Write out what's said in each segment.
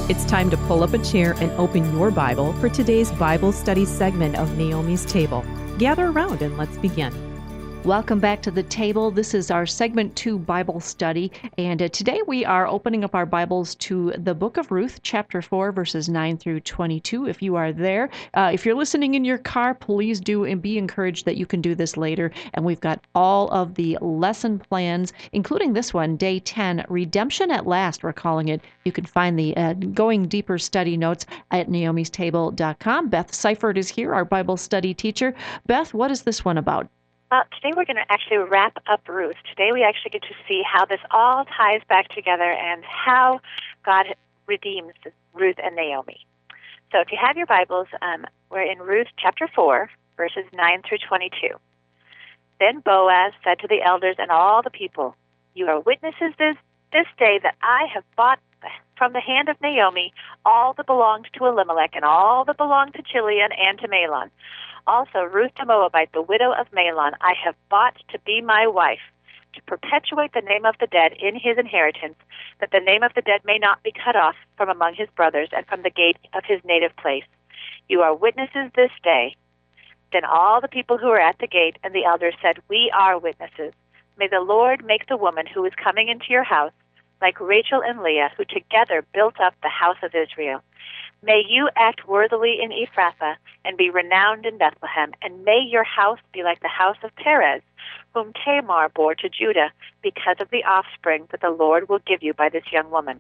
It's time to pull up a chair and open your Bible for today's Bible study segment of Naomi's Table. Gather around and let's begin. Welcome back to the table. This is our segment 2 Bible study, and today we are opening up our Bibles to the book of Ruth, chapter 4, verses 9 through 22. If you are there, if you're listening in your car, please do and be encouraged that you can do this later. And we've got all of the lesson plans, including this one, Day 10, Redemption at Last, we're calling it. You can find the Going Deeper study notes at naomistable.com. Beth Seifert is here, our Bible study teacher. Beth, what is this one about? Today we're going to actually wrap up Ruth. Today we actually get to see how this all ties back together and how God redeems Ruth and Naomi. So if you have your Bibles, we're in Ruth chapter 4, verses 9 through 22. Then Boaz said to the elders and all the people, "You are witnesses this day that I have bought from the hand of Naomi all that belonged to Elimelech and all that belonged to Chilion and to Mahlon. Also, Ruth the Moabite, the widow of Mahlon, I have bought to be my wife, to perpetuate the name of the dead in his inheritance, that the name of the dead may not be cut off from among his brothers and from the gate of his native place. You are witnesses this day." Then all the people who were at the gate and the elders said, "We are witnesses. May the Lord make the woman who is coming into your house like Rachel and Leah, who together built up the house of Israel. May you act worthily in Ephrathah and be renowned in Bethlehem, and may your house be like the house of Perez, whom Tamar bore to Judah, because of the offspring that the Lord will give you by this young woman."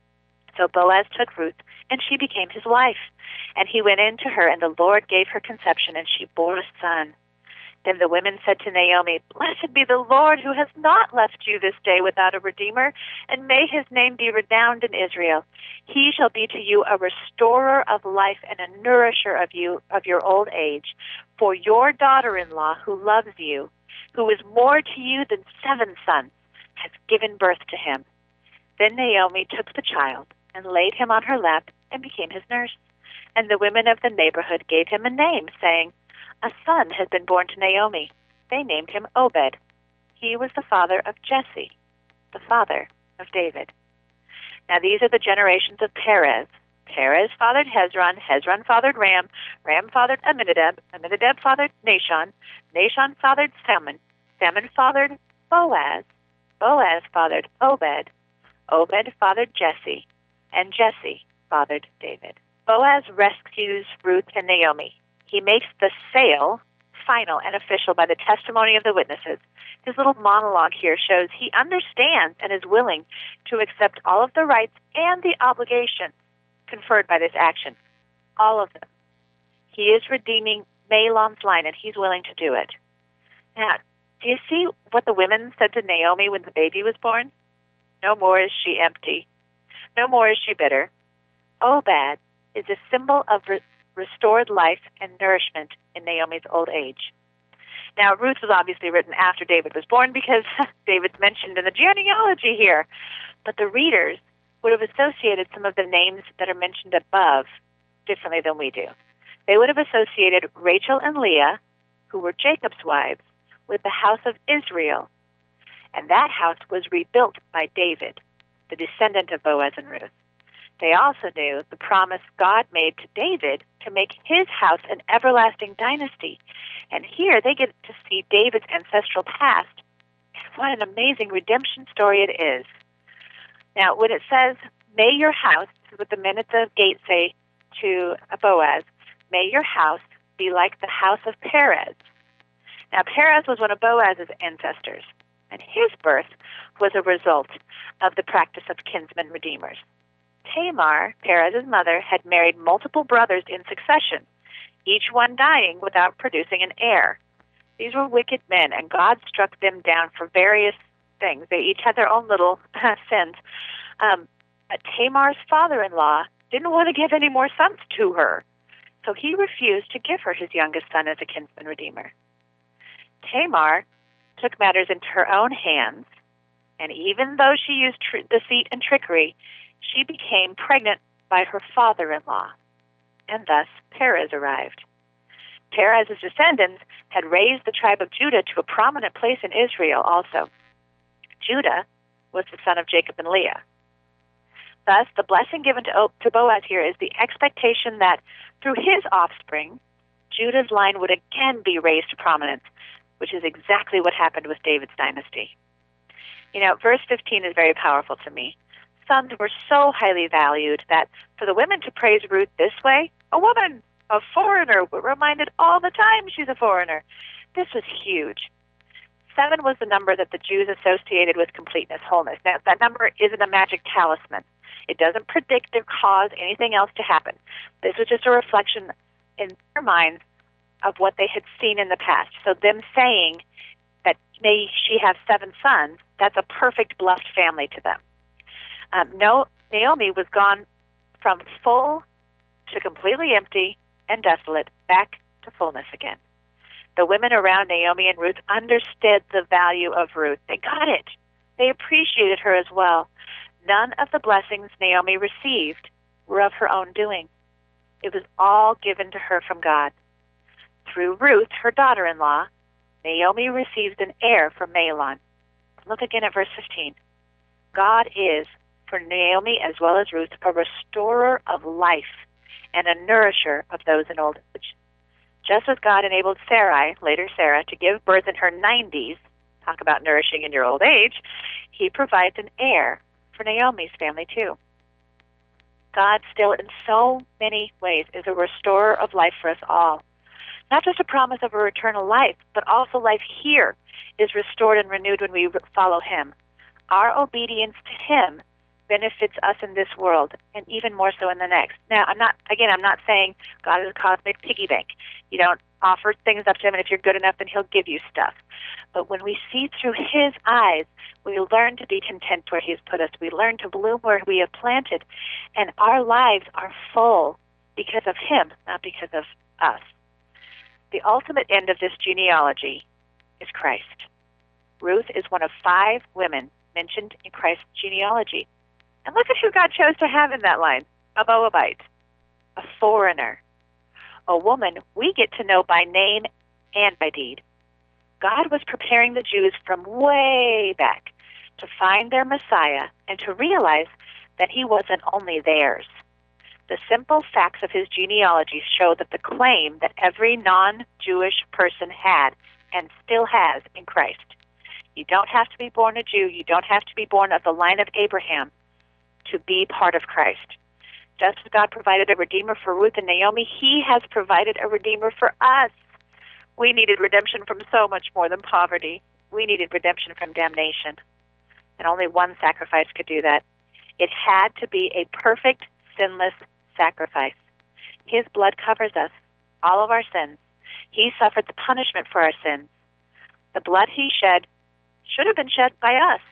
So Boaz took Ruth, and she became his wife. And he went in to her, and the Lord gave her conception, and she bore a son. Then the women said to Naomi, "Blessed be the Lord, who has not left you this day without a redeemer, and may his name be renowned in Israel. He shall be to you a restorer of life and a nourisher of your old age. For your daughter-in-law, who loves you, who is more to you than 7 sons, has given birth to him." Then Naomi took the child and laid him on her lap and became his nurse. And the women of the neighborhood gave him a name, saying, "A son has been born to Naomi." They named him Obed. He was the father of Jesse, the father of David. Now these are the generations of Perez. Perez fathered Hezron. Hezron fathered Ram. Ram fathered Amminadab. Amminadab fathered Nahshon. Nahshon fathered Salmon. Salmon fathered Boaz. Boaz fathered Obed. Obed fathered Jesse. And Jesse fathered David. Boaz rescues Ruth and Naomi. He makes the sale final and official by the testimony of the witnesses. His little monologue here shows he understands and is willing to accept all of the rights and the obligations conferred by this action. All of them. He is redeeming Mahlon's line, and he's willing to do it. Now, do you see what the women said to Naomi when the baby was born? "No more is she empty. No more is she bitter." Obed is a symbol of restored life and nourishment in Naomi's old age. Now, Ruth was obviously written after David was born because David's mentioned in the genealogy here. But the readers would have associated some of the names that are mentioned above differently than we do. They would have associated Rachel and Leah, who were Jacob's wives, with the house of Israel. And that house was rebuilt by David, the descendant of Boaz and Ruth. They also knew the promise God made to David to make his house an everlasting dynasty. And here they get to see David's ancestral past. And what an amazing redemption story it is. Now, when it says, "May your house," this is what the men at the gate say to Boaz, "May your house be like the house of Perez." Now, Perez was one of Boaz's ancestors, and his birth was a result of the practice of kinsman redeemers. Tamar, Perez's mother, had married multiple brothers in succession, each one dying without producing an heir. These were wicked men, and God struck them down for various things. They each had their own little sins. But Tamar's father-in-law didn't want to give any more sons to her, so he refused to give her his youngest son as a kinsman redeemer. Tamar took matters into her own hands, and even though she used deceit and trickery, she became pregnant by her father-in-law, and thus Perez arrived. Perez's descendants had raised the tribe of Judah to a prominent place in Israel also. Judah was the son of Jacob and Leah. Thus, the blessing given to Boaz here is the expectation that through his offspring, Judah's line would again be raised to prominence, which is exactly what happened with David's dynasty. You know, verse 15 is very powerful to me. Sons were so highly valued that for the women to praise Ruth this way, a woman, a foreigner, we're reminded all the time she's a foreigner. This was huge. 7 was the number that the Jews associated with completeness, wholeness. Now, that number isn't a magic talisman. It doesn't predict or cause anything else to happen. This was just a reflection in their minds of what they had seen in the past. So them saying that may she have 7 sons, that's a perfect blessed family to them. Naomi was gone from full to completely empty and desolate, back to fullness again. The women around Naomi and Ruth understood the value of Ruth. They got it. They appreciated her as well. None of the blessings Naomi received were of her own doing. It was all given to her from God. Through Ruth, her daughter-in-law, Naomi received an heir from Mahlon. Look again at verse 15. God is, for Naomi as well as Ruth, a restorer of life and a nourisher of those in old age. Just as God enabled Sarai, later Sarah, to give birth in her 90s, talk about nourishing in your old age, he provides an heir for Naomi's family too. God still in so many ways is a restorer of life for us all. Not just a promise of a eternal life, but also life here is restored and renewed when we follow him. Our obedience to him benefits us in this world and even more so in the next. Now, I'm not saying God is a cosmic piggy bank. You don't offer things up to him, and if you're good enough, then he'll give you stuff. But when we see through his eyes, we learn to be content where he's put us. We learn to bloom where we have planted. And our lives are full because of him, not because of us. The ultimate end of this genealogy is Christ. Ruth is one of 5 women mentioned in Christ's genealogy. And look at who God chose to have in that line. A Moabite, a foreigner, a woman we get to know by name and by deed. God was preparing the Jews from way back to find their Messiah and to realize that he wasn't only theirs. The simple facts of his genealogy show that the claim that every non-Jewish person had and still has in Christ. You don't have to be born a Jew. You don't have to be born of the line of Abraham to be part of Christ. Just as God provided a redeemer for Ruth and Naomi, he has provided a redeemer for us. We needed redemption from so much more than poverty. We needed redemption from damnation. And only one sacrifice could do that. It had to be a perfect, sinless sacrifice. His blood covers us, all of our sins. He suffered the punishment for our sins. The blood he shed should have been shed by us.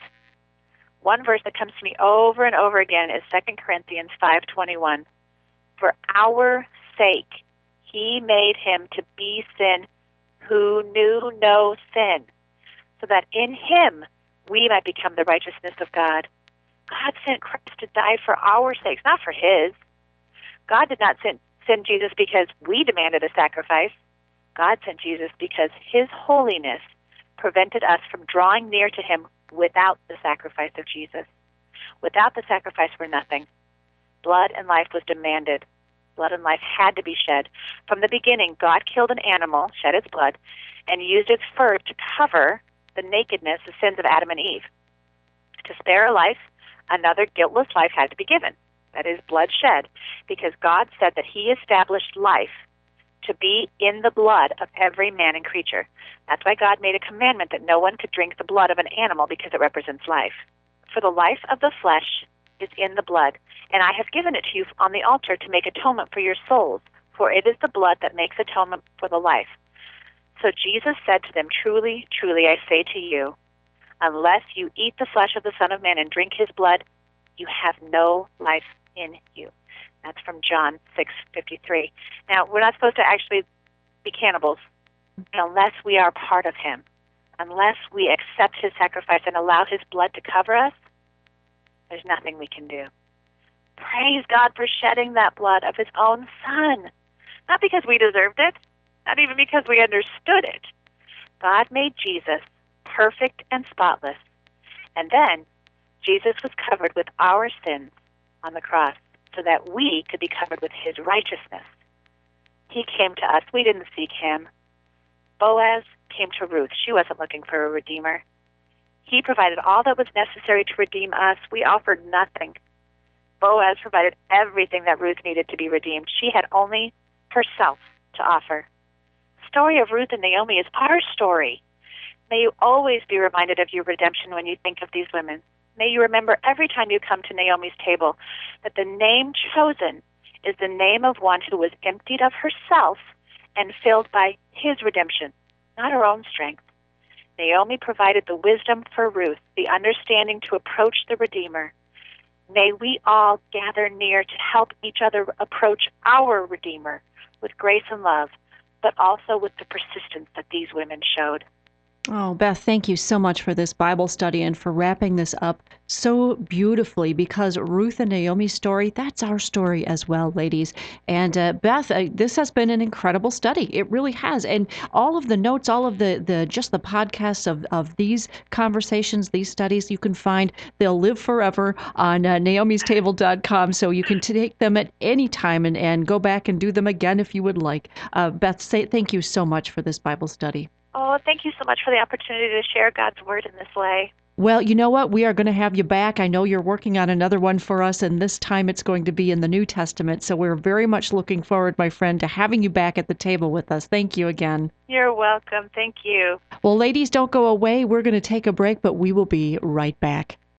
One verse that comes to me over and over again is 2 Corinthians 5:21. For our sake, he made him to be sin who knew no sin, so that in him we might become the righteousness of God. God sent Christ to die for our sakes, not for his. God did not send Jesus because we demanded a sacrifice. God sent Jesus because his holiness prevented us from drawing near to him without the sacrifice of Jesus. Without the sacrifice, we're nothing. Blood and life was demanded. Blood and life had to be shed. From the beginning, God killed an animal, shed its blood, and used its fur to cover the nakedness, the sins of Adam and Eve. To spare a life, another guiltless life had to be given. That is, blood shed, because God said that he established life to be in the blood of every man and creature. That's why God made a commandment that no one could drink the blood of an animal because it represents life. For the life of the flesh is in the blood, and I have given it to you on the altar to make atonement for your souls, for it is the blood that makes atonement for the life. So Jesus said to them, Truly, truly, I say to you, unless you eat the flesh of the Son of Man and drink his blood, you have no life in you. That's from John 6:53. Now, we're not supposed to actually be cannibals unless we are part of him. Unless we accept his sacrifice and allow his blood to cover us, there's nothing we can do. Praise God for shedding that blood of his own Son. Not because we deserved it, not even because we understood it. God made Jesus perfect and spotless. And then Jesus was covered with our sins on the cross so that we could be covered with his righteousness. He came to us. We didn't seek him. Boaz came to Ruth. She wasn't looking for a redeemer. He provided all that was necessary to redeem us. We offered nothing. Boaz provided everything that Ruth needed to be redeemed. She had only herself to offer. The story of Ruth and Naomi is our story. May you always be reminded of your redemption when you think of these women. May you remember every time you come to Naomi's table that the name chosen is the name of one who was emptied of herself and filled by his redemption, not her own strength. Naomi provided the wisdom for Ruth, the understanding to approach the Redeemer. May we all gather near to help each other approach our Redeemer with grace and love, but also with the persistence that these women showed. Oh, Beth, thank you so much for this Bible study and for wrapping this up so beautifully, because Ruth and Naomi's story, that's our story as well, ladies. And Beth, this has been an incredible study. It really has. And all of the notes, all of the just the podcasts of these conversations, these studies, you can find. They'll live forever on naomistable.com, so you can take them at any time and go back and do them again if you would like. Beth, thank you so much for this Bible study. Oh, thank you so much for the opportunity to share God's Word in this way. Well, you know what? We are going to have you back. I know you're working on another one for us, and this time it's going to be in the New Testament. So we're very much looking forward, my friend, to having you back at the table with us. Thank you again. You're welcome. Thank you. Well, ladies, don't go away. We're going to take a break, but we will be right back.